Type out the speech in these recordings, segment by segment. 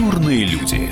Культурные люди.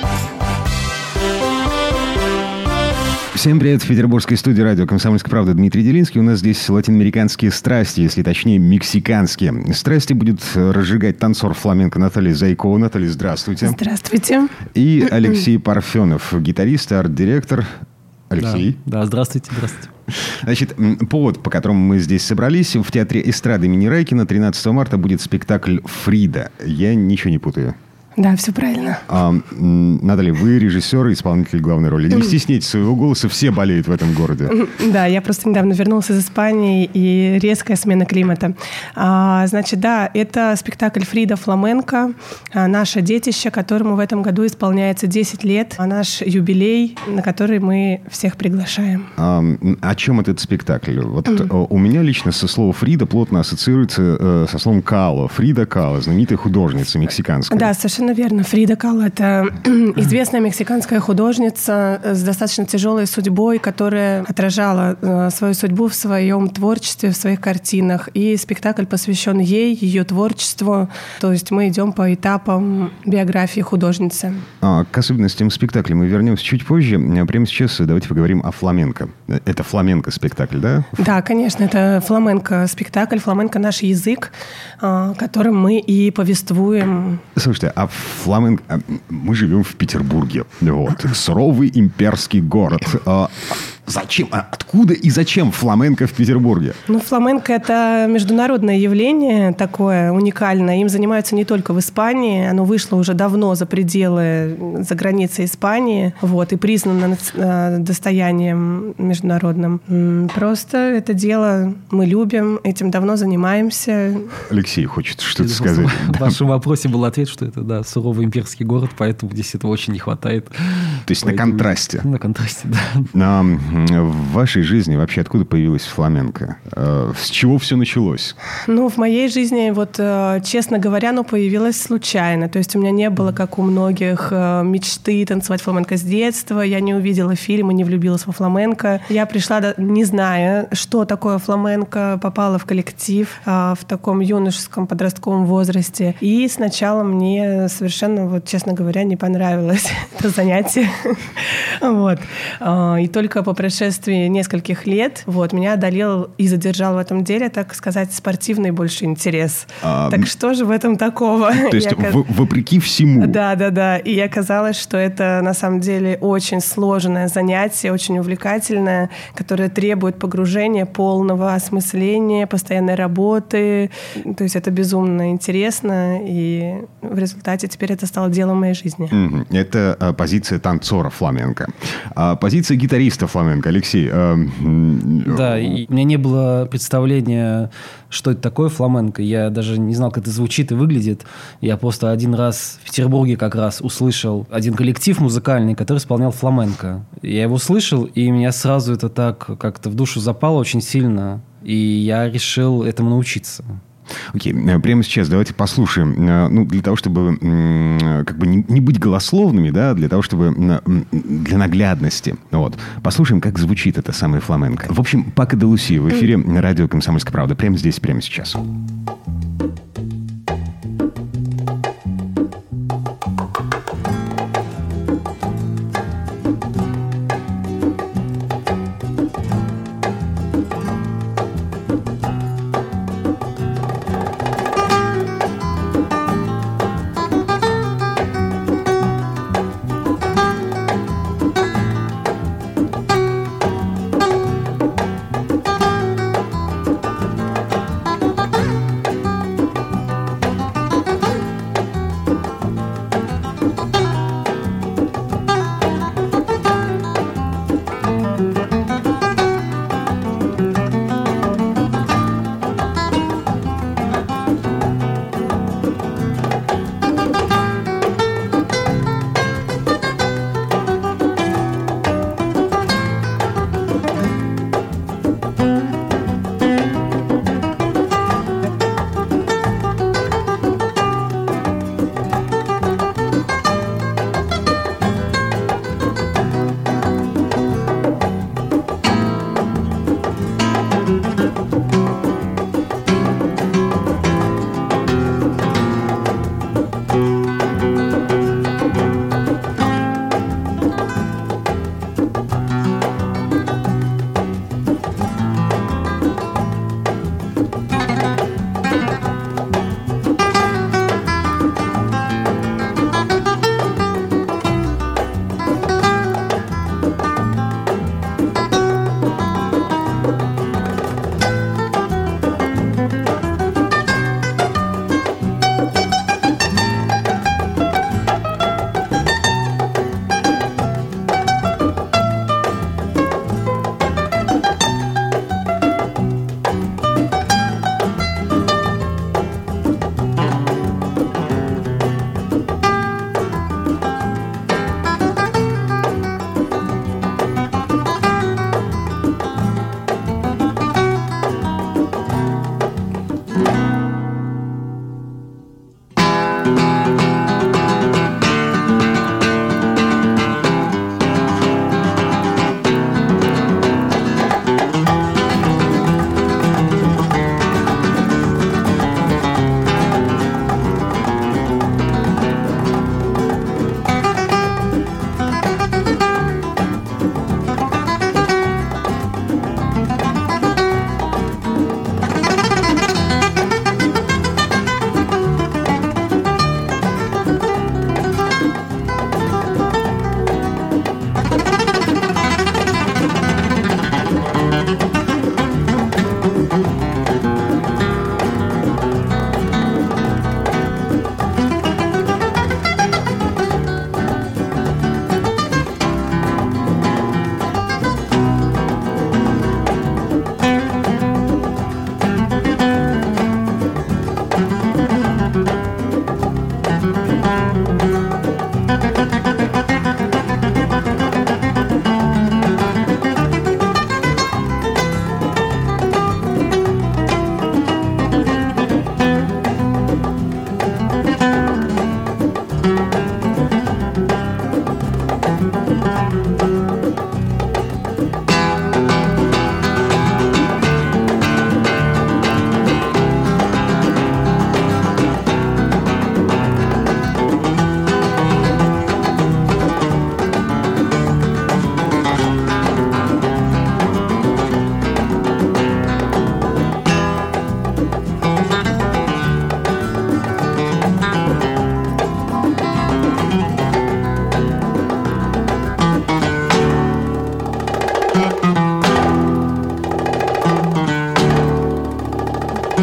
Всем привет, в петербургской студии радио «Комсомольская правда» Дмитрий Делинский. У нас здесь латиноамериканские страсти, если точнее мексиканские. Страсти будет разжигать танцор фламенко Наталья Зайкова. Наталья, здравствуйте. Здравствуйте. И Алексей Парфенов, гитарист и арт-директор. Алексей. Да, здравствуйте. Значит, повод, по которому мы здесь собрались, в Театре эстрады имени Райкина 13 марта будет спектакль «Фрида». Я ничего не путаю. Да, все правильно. Наталья, вы режиссер и исполнитель главной роли. Не стесняйтесь своего голоса, все болеют в этом городе. Да, я просто недавно вернулась из Испании, и резкая смена климата. Значит, да, это спектакль «Фрида фламенко», наше детище, которому в этом году исполняется 10 лет, наш юбилей, на который мы всех приглашаем. О чем этот спектакль? Вот у меня лично со слова «Фрида» плотно ассоциируется со словом «Кало». Фрида Кало, знаменитая художница мексиканская. Да, совершенно верно. Фрида Кало – это известная мексиканская художница с достаточно тяжелой судьбой, которая отражала свою судьбу в своем творчестве, в своих картинах. И спектакль посвящен ей, ее творчеству. То есть мы идем по этапам биографии художницы. К особенностям спектакля мы вернемся чуть позже. Прямо сейчас давайте поговорим о фламенко. Это фламенко-спектакль, да? Да, конечно, это фламенко-спектакль. Фламенко – наш язык, которым мы и повествуем. Слушайте, а фламенко... Мы живем в Петербурге. Вот. Суровый имперский город. Зачем? Откуда и зачем фламенко в Петербурге? Фламенко – это международное явление такое уникальное. Им занимаются не только в Испании. Оно вышло уже давно за пределы, за границы Испании. Вот, и признано достоянием международным. Просто это дело мы любим, этим давно занимаемся. Алексей хочет что-то сказать. В вашем вопросе был ответ, что это, суровый имперский город, поэтому здесь этого очень не хватает. То есть на контрасте. На контрасте, да. В вашей жизни вообще откуда появилась фламенко? С чего все началось? В моей жизни, честно говоря, появилось случайно. То есть у меня не было, как у многих, мечты танцевать фламенко с детства. Я не увидела фильм и не влюбилась во фламенко. Я пришла, не зная, что такое фламенко, попала в коллектив в таком юношеском, подростковом возрасте. И сначала мне совершенно, честно говоря, не понравилось это занятие. И только по прошествии нескольких лет меня одолел и задержал в этом деле, так сказать, спортивный больше интерес. Так что же в этом такого? То есть вопреки всему? Да. И оказалось, что это на самом деле очень сложное занятие, очень увлекательное, которое требует погружения, полного осмысления, постоянной работы. То есть это безумно интересно, и в результате теперь это стало делом моей жизни. Это позиция танцора фламенко. Позиция гитариста фламенко. Алексей. Да, и у меня не было представления, что это такое фламенко. Я даже не знал, как это звучит и выглядит. Я просто один раз в Петербурге как раз услышал один коллектив музыкальный, который исполнял фламенко. Я его слышал, и меня сразу это так как-то в душу запало очень сильно. И я решил этому научиться. Окей, прямо сейчас давайте послушаем, для того, чтобы не быть голословными, да, для того, чтобы для наглядности. Послушаем, как звучит это самое фламенко. В общем, Пако де Лусия в эфире радио «Комсомольская правда». Прямо здесь, прямо сейчас.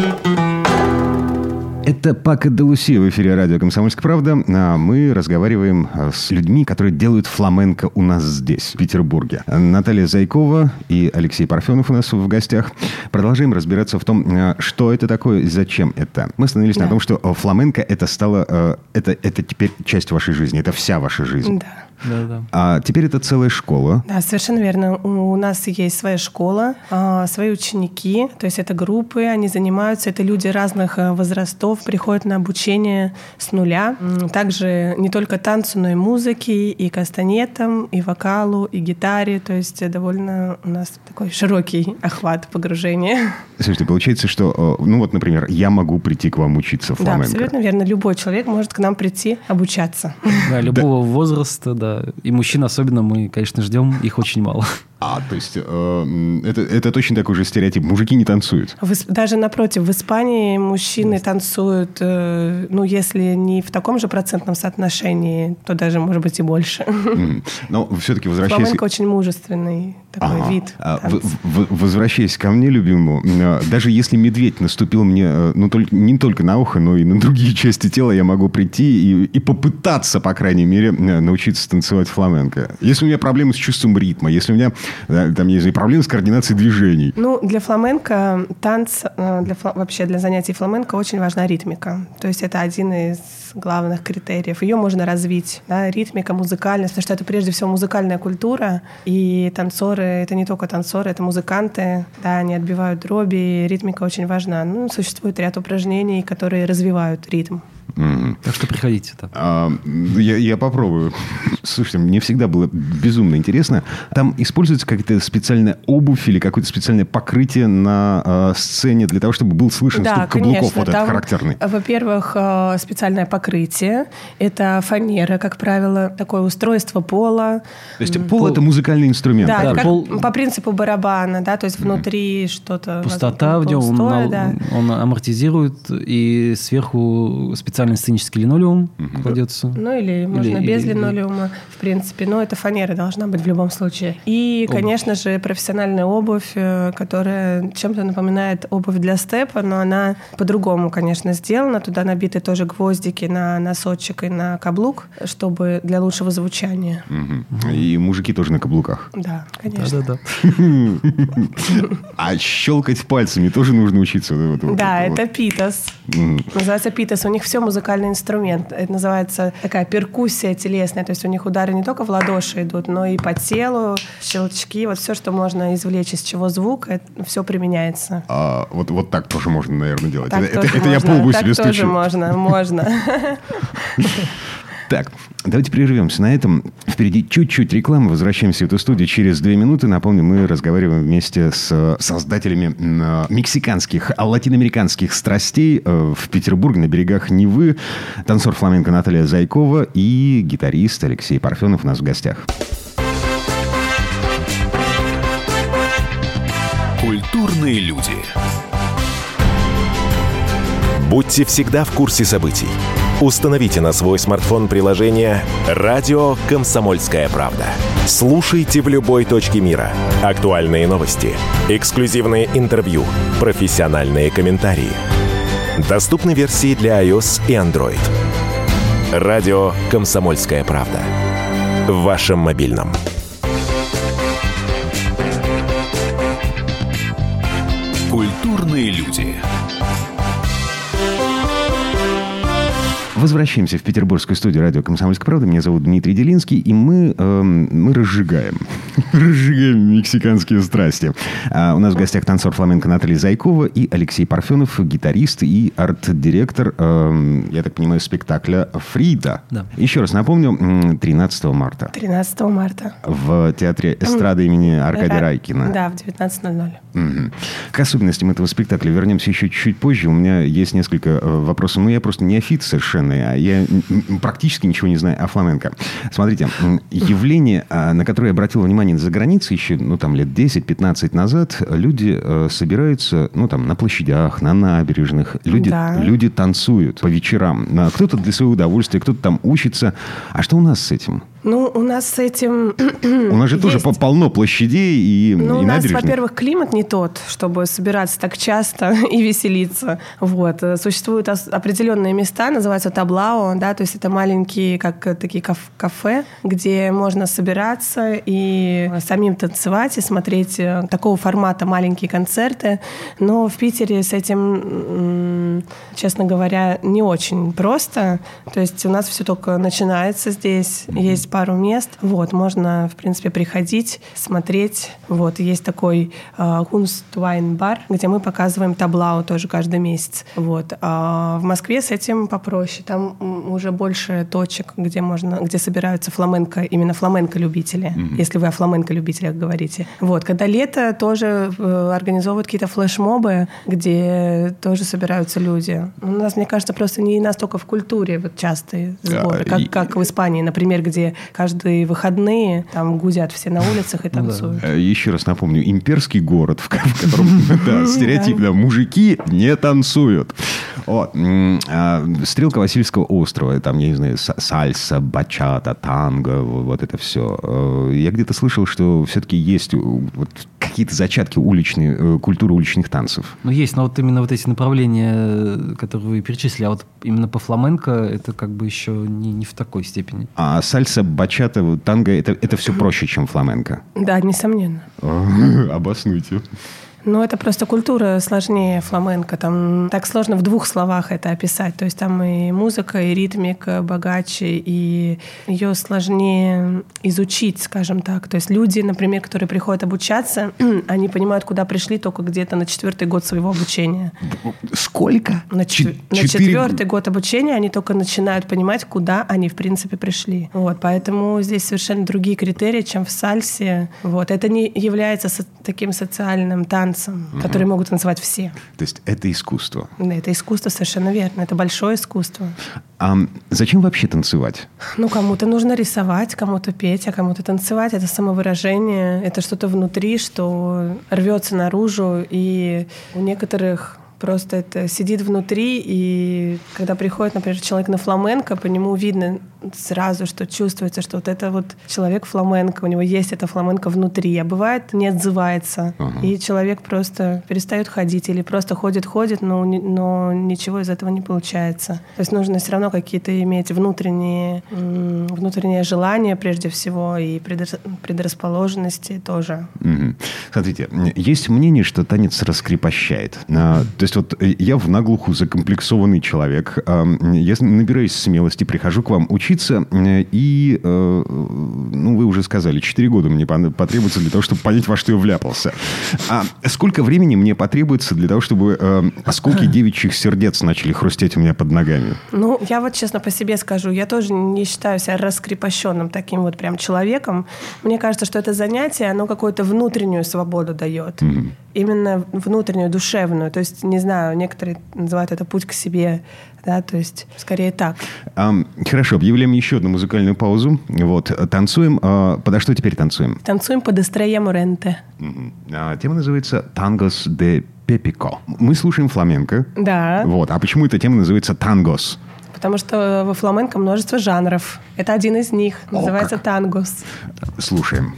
Это Пако де Лусия в эфире радио «Комсомольская правда». Мы разговариваем с людьми, которые делают фламенко у нас здесь, в Петербурге. Наталья Зайкова и Алексей Парфенов у нас в гостях. Продолжаем разбираться в том, что это такое и зачем это. Мы остановились на том, что фламенко это стало... Это теперь часть вашей жизни, это вся ваша жизнь. Да. Да. А теперь это целая школа. Да, совершенно верно. У нас есть своя школа, свои ученики, то есть это группы, они занимаются, это люди разных возрастов, приходят на обучение с нуля. Также не только танцу, но и музыке, и кастанетам, и вокалу, и гитаре, то есть довольно у нас такой широкий охват погружения. Слушайте, получается, что, ну вот, например, я могу прийти к вам учиться фламенко. Да, абсолютно верно. Любой человек может к нам прийти обучаться. Да, любого возраста, да. И мужчин особенно мы, конечно, ждем, их очень мало. То есть это точно такой же стереотип. Мужики не танцуют. Даже напротив, в Испании мужчины танцуют, ну, если не в таком же процентном соотношении, то даже, может быть, и больше. Но все-таки возвращаясь... Фламенко очень мужественный такой вид. Возвращаясь ко мне, любимому, даже если медведь наступил мне не только на ухо, но и на другие части тела, я могу прийти и попытаться, по крайней мере, научиться танцевать фламенко. Если у меня проблемы с чувством ритма, если у меня там есть проблемы с координацией движений. Ну, для фламенко вообще для занятий фламенко очень важна ритмика. То есть это один из главных критериев. Ее можно развить. Да? Ритмика, музыкальность, потому что это прежде всего музыкальная культура. И танцоры, это не только танцоры, это музыканты. Да, они отбивают дроби, ритмика очень важна. Ну, существует ряд упражнений, которые развивают ритм. Так что приходите. Я попробую. Слушайте, мне всегда было безумно интересно. Там используется какая-то специальная обувь или какое-то специальное покрытие на сцене для того, чтобы был слышен стук каблуков, вот этот характерный? Во-первых, специальное покрытие. Это фанера, как правило, такое устройство пола. То есть пол – это музыкальный инструмент? Да, по принципу барабана, да, то есть внутри что-то... Пустота в нем, он амортизирует, и сверху специальный сценический линолеум кладется. Ну, или можно без линолеума, в принципе. Но это фанера должна быть в любом случае. И, конечно же, профессиональная обувь, которая чем-то напоминает обувь для степа, но она по-другому, конечно, сделана. Туда набиты тоже гвоздики на носочек и на каблук, чтобы для лучшего звучания. И мужики тоже на каблуках? Да, конечно. Да. А щелкать пальцами тоже нужно учиться? Да, это питос. Называется питос. У них все музыкальный инструмент. Это называется такая перкуссия телесная. То есть у них удары не только в ладоши идут, но и по телу, щелчки. Вот все, что можно извлечь из чего звук, это все применяется. Вот так тоже можно, наверное, делать. Это я полбу себе стучу. Так тоже можно. Так, давайте прервемся на этом. Впереди чуть-чуть рекламы. Возвращаемся в эту студию через 2 минуты. Напомню, мы разговариваем вместе с создателями мексиканских, латиноамериканских страстей в Петербурге, на берегах Невы. Танцор фламенко Наталья Зайкова и гитарист Алексей Парфенов у нас в гостях. Культурные люди. Будьте всегда в курсе событий. Установите на свой смартфон приложение «Радио Комсомольская правда». Слушайте в любой точке мира. Актуальные новости, эксклюзивные интервью, профессиональные комментарии. Доступны версии для iOS и Android. «Радио Комсомольская правда». В вашем мобильном. Культурные люди. Возвращаемся в петербургскую студию радио «Комсомольская правда». Меня зовут Дмитрий Делинский, и мы разжигаем мексиканские страсти. У нас в гостях танцор фламенко Наталья Зайкова и Алексей Парфенов, гитарист и арт-директор, я так понимаю, спектакля «Фрида». Да. Еще раз напомню, 13 марта. 13 марта. В театре эстрады имени Аркадия Райкина. Да, в 19:00. К особенностям этого спектакля вернемся еще чуть позже. У меня есть несколько вопросов. Я просто неофит совершенно. Я практически ничего не знаю о фламенко. Смотрите, явление, на которое я обратил внимание за границей еще, лет 10-15 назад, люди собираются, на площадях, на набережных. Люди танцуют по вечерам. Кто-то для своего удовольствия, кто-то там учится. А что у нас с этим? Ну, у нас с этим... У нас же тоже полно площадей и набережных. У нас, во-первых, климат не тот, чтобы собираться так часто и веселиться. Вот. Существуют определенные места, называются таблао, да, то есть это маленькие, как такие кафе, где можно собираться и самим танцевать, и смотреть такого формата маленькие концерты. Но в Питере с этим, честно говоря, не очень просто. То есть у нас все только начинается здесь. Есть пару мест. Вот, можно, в принципе, приходить, смотреть. Вот, есть такой Kunstweinbar, где мы показываем таблау тоже каждый месяц. Вот. А в Москве с этим попроще. Там уже больше точек, где собираются фламенко, именно фламенко-любители, если вы о фламенко-любителях говорите. Вот. Когда лето, тоже организовывают какие-то флешмобы, где тоже собираются люди. У нас, мне кажется, просто не настолько в культуре вот частые сборы, как в Испании, например, где каждые выходные там гудят все на улицах и танцуют. Еще раз напомню, имперский город, в котором стереотипно мужики не танцуют. Стрелка Васильевского острова, там, я не знаю, сальса, бачата, танго, вот это все. Я где-то слышал, что все-таки есть какие-то зачатки культуры уличных танцев. Ну, есть, но вот именно вот эти направления, которые вы перечислили, а вот именно по фламенко, это как бы еще не в такой степени. А сальса, бачата, танго, это все проще, чем фламенко? Да, несомненно. Обоснуйте. Ну, это просто культура сложнее фламенко. Там так сложно в 2 словах это описать. То есть там и музыка, и ритмика богаче, и ее сложнее изучить, скажем так. То есть люди, например, которые приходят обучаться, они понимают, куда пришли только где-то на 4-й год своего обучения. Сколько? На 4-й год обучения они только начинают понимать, куда они, в принципе, пришли. Вот, поэтому здесь совершенно другие критерии, чем в сальсе. Вот. Это не является таким социальным танцем, которые могут танцевать все. То есть это искусство? Да, это искусство, совершенно верно. Это большое искусство. А зачем вообще танцевать? Ну, кому-то нужно рисовать, кому-то петь, а кому-то танцевать. Это самовыражение, это что-то внутри, что рвется наружу, и у некоторых просто это сидит внутри, и когда приходит, например, человек на фламенко, по нему видно сразу, что чувствуется, что вот это вот человек фламенко, у него есть это фламенко внутри, а бывает не отзывается, и человек просто перестает ходить или просто ходит, но ничего из этого не получается. То есть нужно все равно какие-то иметь внутреннее желание прежде всего и предрасположенности тоже. Смотрите, есть мнение, что танец раскрепощает. То есть вот я в наглуху закомплексованный человек, я набираюсь смелости, прихожу к вам учиться, и, вы уже сказали, 4 года мне потребуется для того, чтобы понять, во что я вляпался. А сколько времени мне потребуется для того, чтобы осколки девичьих сердец начали хрустеть у меня под ногами? Ну, я вот честно по себе скажу, я тоже не считаю себя раскрепощенным таким вот прям человеком. Мне кажется, что это занятие, оно какую-то внутреннюю свободу дает. Именно внутреннюю, душевную. То есть, не знаю, некоторые называют это путь к себе, да, то есть скорее так. Хорошо, объявляем еще одну музыкальную паузу. Вот, танцуем. Подо что теперь танцуем? Танцуем под Estrella Morente. Тема называется «Tangos de Pepico». Мы слушаем фламенко. Да. Вот, а почему эта тема называется «Tangos»? Потому что во фламенко множество жанров. Это один из них. Называется тангос. Слушаем.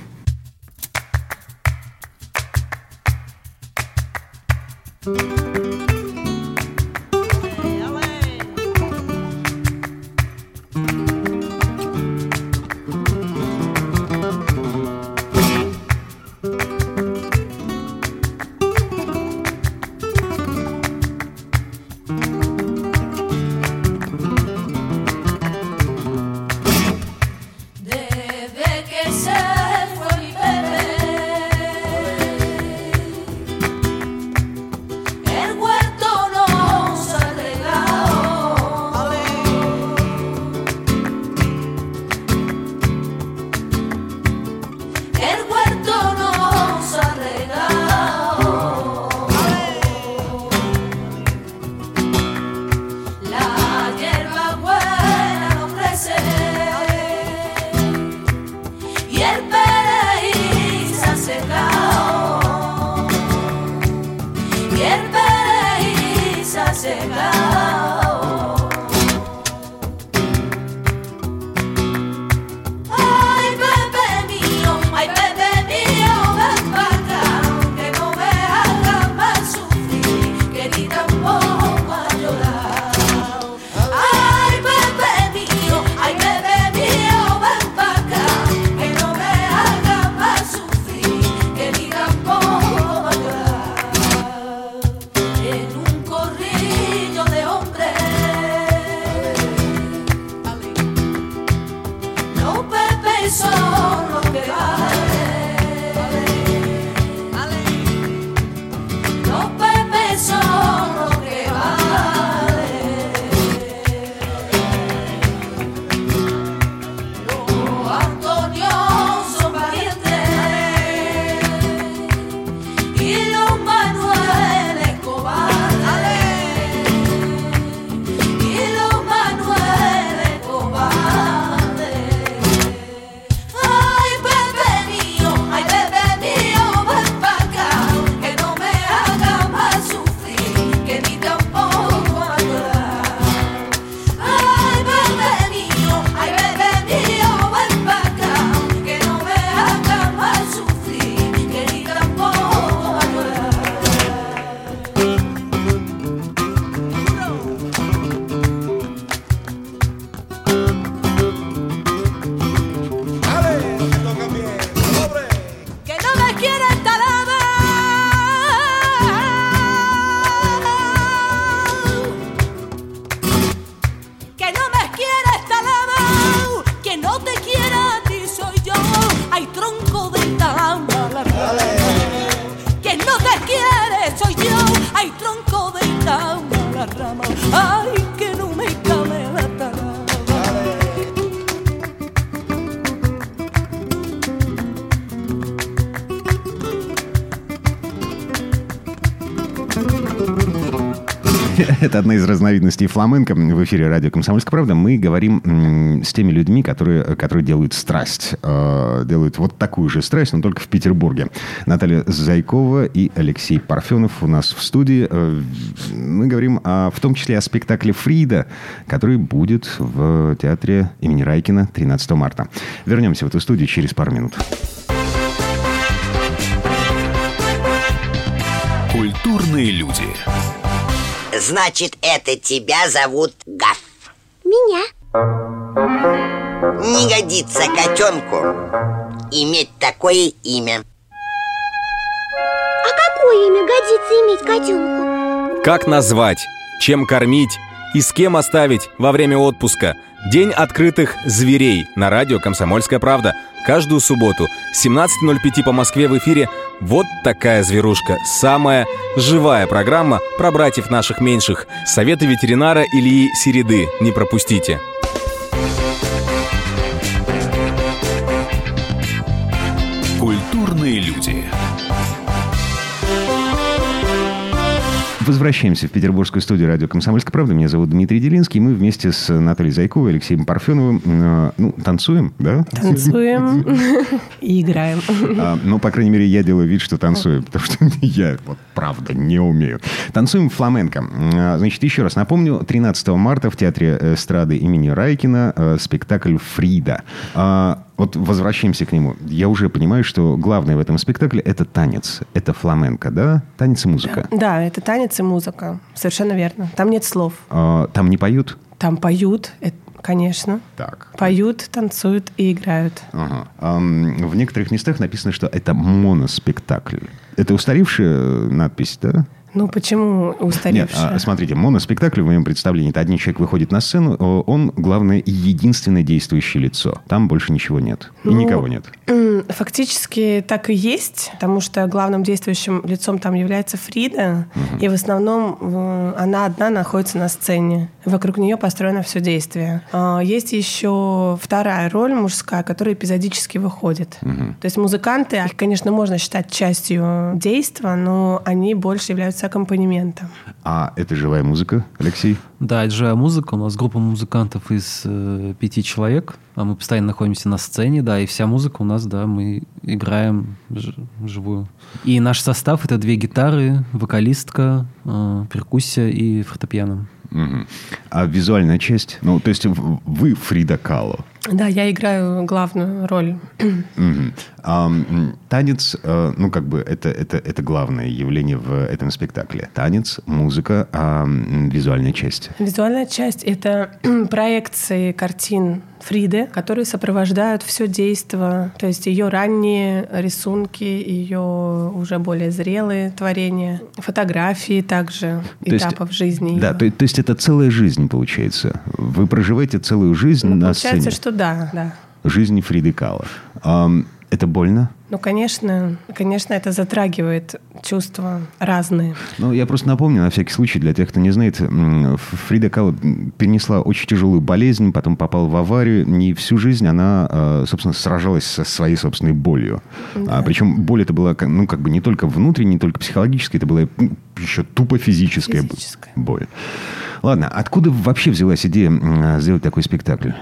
Oh cama. Ay, que no me cabe la taraba. Это одна из разновидностей фламенко. В эфире радио «Комсомольская правда». Мы говорим с теми людьми, которые делают страсть. Делают вот такую же страсть, но только в Петербурге. Наталья Зайкова и Алексей Парфенов у нас в студии. Мы говорим в том числе о спектакле «Фрида», который будет в театре имени Райкина 13 марта. Вернемся в эту студию через пару минут. Культурные люди. Значит, это тебя зовут Гаф? Меня. Не годится котенку иметь такое имя. А какое имя годится иметь котенку? Как назвать, чем кормить и с кем оставить во время отпуска? День открытых зверей на радио «Комсомольская правда». Каждую субботу с 17:05 по Москве в эфире «Вот такая зверушка». Самая живая программа про братьев наших меньших. Советы ветеринара Ильи Середы. Не пропустите. Культурные люди. Возвращаемся в петербургскую студию радио «Комсомольская правда». Меня зовут Дмитрий Делинский. Мы вместе с Натальей Зайковой и Алексеем Парфеновым танцуем, да? Танцуем и играем. По крайней мере, я делаю вид, что танцую, потому что я, правда, не умею. Танцуем фламенко. Значит, еще раз напомню, 13 марта в Театре эстрады имени Райкина спектакль «Фрида». Вот возвращаемся к нему. Я уже понимаю, что главное в этом спектакле – это танец. Это фламенко, да? Танец и музыка. Да, это танец и музыка. Совершенно верно. Там нет слов. Там не поют? Там поют, конечно. Так. Поют, танцуют и играют. Ага. В некоторых местах написано, что это моноспектакль. Это устаревшая надпись, да? Почему устаревшая? Нет, смотрите, моноспектакль в моем представлении, это один человек выходит на сцену, он, главное, и единственное действующее лицо. Там больше ничего нет. И никого нет. Фактически так и есть, потому что главным действующим лицом там является Фрида, и в основном она одна находится на сцене. Вокруг нее построено все действие. Есть еще вторая роль мужская, которая эпизодически выходит. То есть музыканты, их, конечно, можно считать частью действия, но они больше являются аккомпанементом. А это живая музыка, Алексей? Да, это живая музыка. У нас группа музыкантов из 5 человек. Мы постоянно находимся на сцене, да, и вся музыка у нас, да, мы играем живую. И наш состав — это 2 гитары, вокалистка, перкуссия и фортепиано. А визуальная часть? То есть вы Фрида Кало. Да, я играю главную роль. Танец, это главное явление в этом спектакле. Танец, музыка, визуальная часть. Визуальная часть — это проекции картин Фриды, которые сопровождают все действо, то есть ее ранние рисунки, ее уже более зрелые творения, фотографии также, этапов жизни. Да, то есть это целая жизнь, получается. Вы проживаете целую жизнь на сцене. Получается, что да. Жизнь Фриды Кало. Это больно? Конечно, это затрагивает чувства разные. Я просто напомню, на всякий случай, для тех, кто не знает, Фрида Кало перенесла очень тяжелую болезнь, потом попала в аварию, и всю жизнь она, собственно, сражалась со своей собственной болью. Да. Причем боль это была, не только внутренняя, не только психологическая, это была еще тупо физическая боль. Ладно, откуда вообще взялась идея сделать такой спектакль?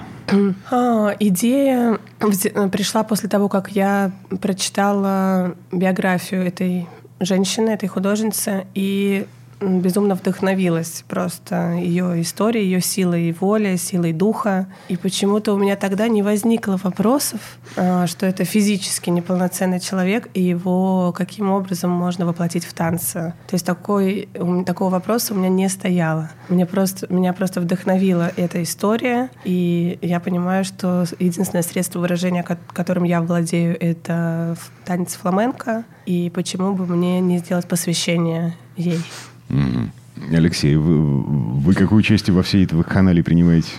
Идея пришла после того, как я прочитала биографию этой женщины, этой художницы, и безумно вдохновилась просто ее историей, ее силой воли, силой духа. И почему-то у меня тогда не возникло вопросов, что это физически неполноценный человек, и его каким образом можно воплотить в танце. То есть такого вопроса у меня не стояло. Меня просто вдохновила эта история, и я понимаю, что единственное средство выражения, которым я владею, это танец фламенко, и почему бы мне не сделать посвящение ей. Алексей, вы какое участие во всей этой вакханалии принимаете?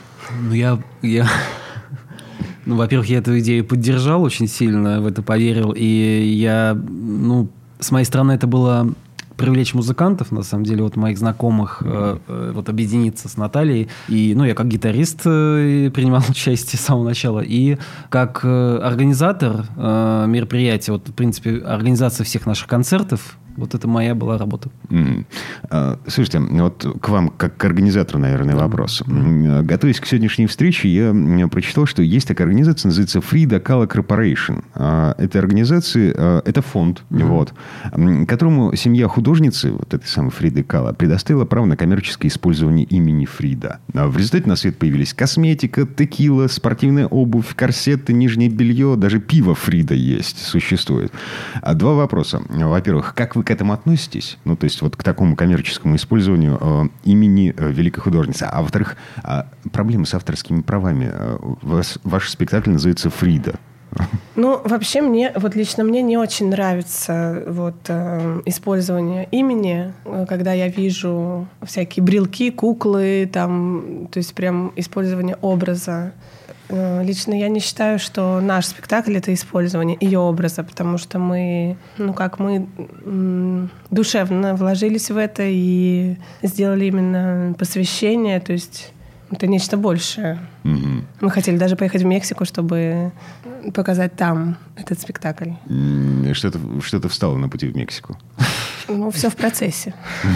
Во-первых, я эту идею поддержал очень сильно, в это поверил. И с моей стороны это было привлечь музыкантов, на самом деле, вот моих знакомых, вот объединиться с Натальей. И, я как гитарист принимал участие с самого начала, и как организатор мероприятия, вот, в принципе, организация всех наших концертов, вот это моя была работа. Слушайте, вот к вам, как к организатору, наверное, вопрос. Готовясь к сегодняшней встрече, я прочитал, что есть такая организация, называется Frida Kahlo Corporation. Эта организация, это фонд, вот, которому семья художницы, вот этой самой Фриды Кало, предоставила право на коммерческое использование имени Фрида. В результате на свет появились косметика, текила, спортивная обувь, корсеты, нижнее белье, даже пиво Фрида есть, существует. Два вопроса. Во-первых, как вы к этому относитесь? Ну, то есть, вот к такому коммерческому использованию имени великой художницы. А во-вторых, проблемы с авторскими правами. Ваш спектакль называется «Фрида». Ну, вообще, лично мне не очень нравится использование имени, когда я вижу всякие брелки, куклы, там, то есть прям использование образа. Лично я не считаю, что наш спектакль — это использование ее образа, потому что мы душевно вложились в это и сделали именно посвящение, то есть это нечто большее. Mm-hmm. Мы хотели даже поехать в Мексику, чтобы показать там этот спектакль. Что-то встало на пути в Мексику? Ну, все в процессе.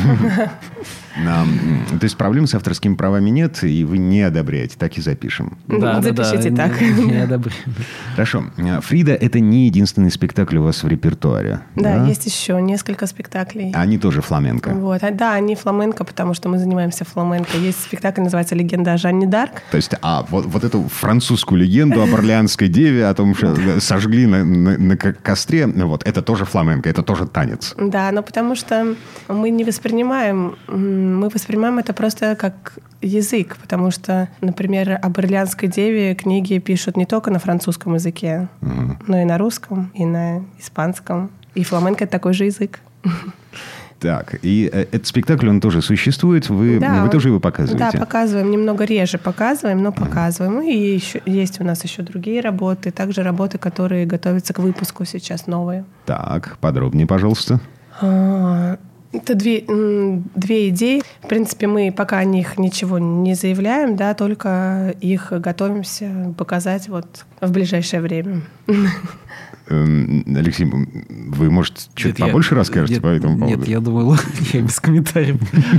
То есть проблем с авторскими правами нет, и вы не одобряете. Так и запишем. Да, запишите так. Не одобряю. Хорошо. «Фрида» — это не единственный спектакль у вас в репертуаре. Да, есть еще несколько спектаклей. Они тоже фламенко. Вот. Да, они фламенко, потому что мы занимаемся фламенко. Есть спектакль, называется «Легенда о Жанне д'Арк». То есть, вот эту французскую легенду об Орлеанской деве, о том, что сожгли на костре, вот, это тоже фламенко, это тоже танец. Да, но потому что мы воспринимаем это просто как язык, потому что, например, об Орлеанской деве книги пишут не только на французском языке, но и на русском, и на испанском. И фламенко — это такой же язык. Так, и этот спектакль, он тоже существует, вы тоже его показываете? Да, показываем, немного реже показываем, но показываем. И еще, есть у нас еще другие работы, также работы, которые готовятся к выпуску сейчас, новые. Так, подробнее, пожалуйста. Это две идеи. В принципе, мы пока о них ничего не заявляем, да, только их готовимся показать вот в ближайшее время. Алексей, вы, может, чуть побольше расскажете по этому поводу? Нет, я думаю, я без комментариев.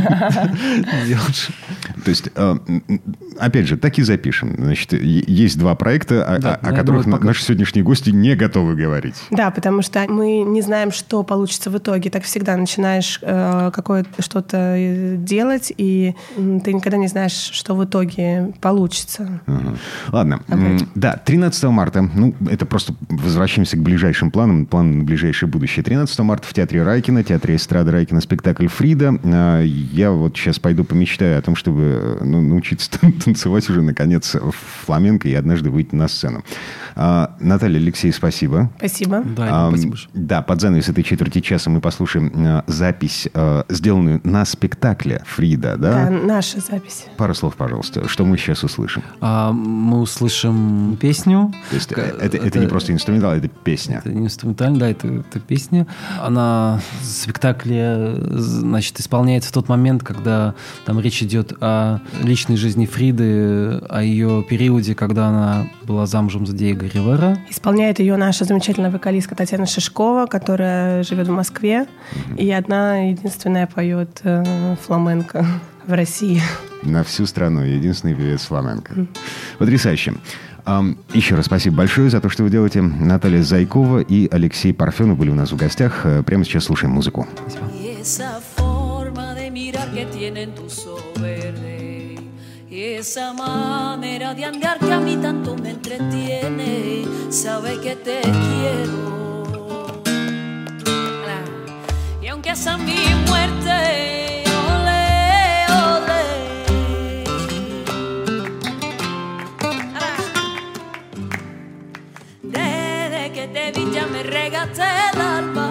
То есть, опять же, так и запишем. Значит, есть два проекта, о которых наши сегодняшние гости не готовы говорить. Да, потому что мы не знаем, что получится в итоге. Так всегда начинаешь что-то делать, и ты никогда не знаешь, что в итоге получится. Ладно. Да, 13 марта, это просто возвращаемся к ближайшим планам на ближайшее будущее. 13 марта в Театре Райкина, Театре эстрады Райкина, спектакль «Фрида». Я вот сейчас пойду помечтаю о том, чтобы научиться танцевать уже, наконец, в фламенко и однажды выйти на сцену. Наталья, Алексей, спасибо. Спасибо. Да, спасибо. Да, под занавес этой четверти часа мы послушаем запись, сделанную на спектакле «Фрида». Да, наша запись. Пару слов, пожалуйста. Что мы сейчас услышим? Мы услышим песню. То есть это не просто инструментал, это песня. Это не инструментально, да, это песня. Она в спектакле, значит, исполняется в тот момент, когда там речь идет о личной жизни Фриды, о ее периоде, когда она была замужем за Диего Ривера. Исполняет ее наша замечательная вокалистка Татьяна Шишкова, которая живет в Москве, и одна единственная поет фламенко в России. На всю страну. Единственный певец фламенко. Потрясающе. Еще раз спасибо большое за то, что вы делаете. Наталья Зайкова и Алексей Парфенов были у нас в гостях. Прямо сейчас слушаем музыку. Esa manera de andar que a mí tanto me entretiene, sabe que te quiero. Y aunque es a mi muerte, olé, olé. Desde que te vi ya me regaste el alma,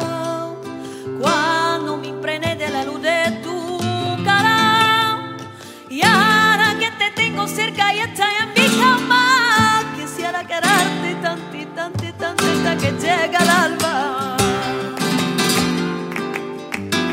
cuando me impregné de la luz de tu cara. Y te tengo cerca y estás en mi cama. Quisiera quedarte tanto hasta que llega el alba.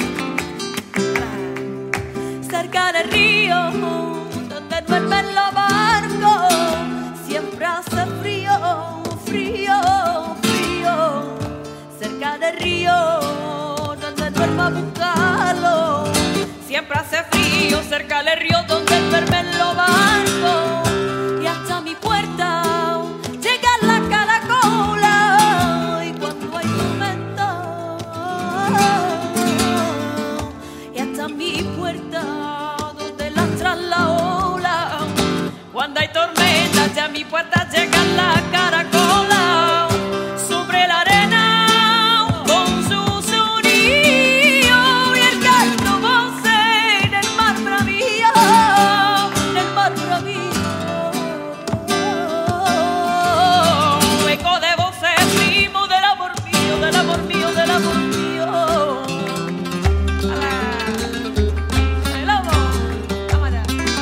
río donde duermen los barcos. Siempre hace frío, frío, frío. Cerca del río donde duerma buscarlo. Siempre hace frío cerca del río donde duermen los barcos. Y hasta mi puerta llega la caracola. Y cuando hay tormenta, y hasta mi puerta donde lastra la ola. Cuando hay tormenta, hasta mi puerta llega la caracola. Sobre la arena con su sonido y el canto voce del mar bravío, del mar bravío. Eco de voces primo del amor mío, del amor mío, del amor mío. El amor, cámara.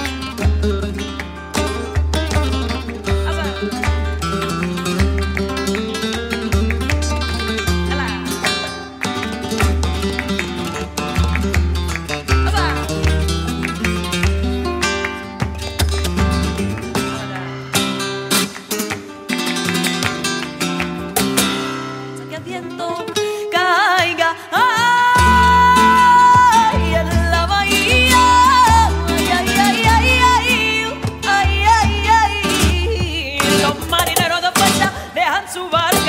Que el viento caiga, ay, en la bahía, ay, ay, ay, ay, ay, ay, ay, ay. Los marineros de puerta dejan su barca,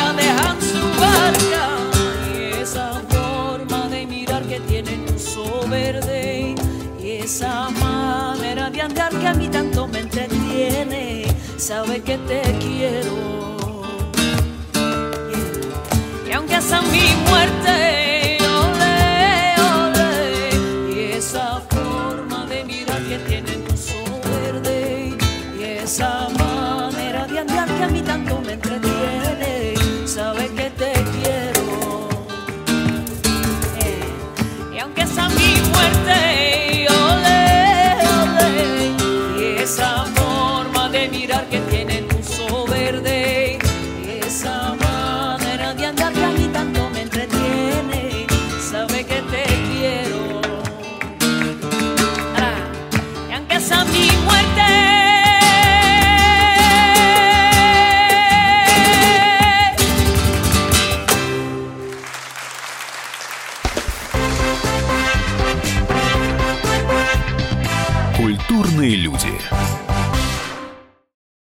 y esa forma de mirar que tienen uso verde, y esa manera de andar que a mí tanto me entretiene, sabe que te quiero. Y aunque sea mi muerte, ole, ole, y esa forma de mirar que tiene tu sol verde, y esa manera de andar que a mí tanto me entretiene, sabe que te quiero. Y aunque sea mi muerte, ole, ole, y esa forma de mirar que tiene tu sol verde, y esa manera de andar que a mí tanto me entretiene, sabe que te quiero. Y aunque sea mi muerte, Культурные люди.